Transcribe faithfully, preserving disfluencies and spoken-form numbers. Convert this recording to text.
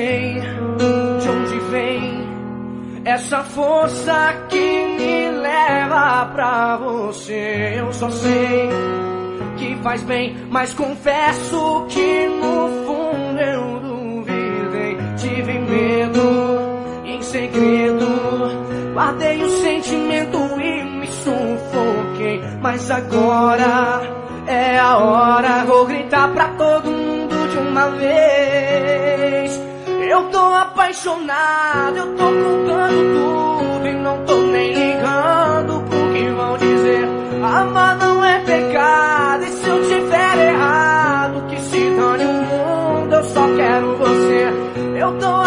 sei de onde vem essa força que me leva pra você. Eu só sei que faz bem, mas confesso que no fundo eu duvidei. Tive medo e em segredo guardei o sentimento e me sufoquei. Mas agora é a hora, vou gritar pra todo mundo de uma vez. Eu tô apaixonado, eu tô contando tudo e não tô nem ligando pro que vão dizer. Amar não é pecado, e se eu tiver errado, que se dane o mundo, eu só quero você. Eu tô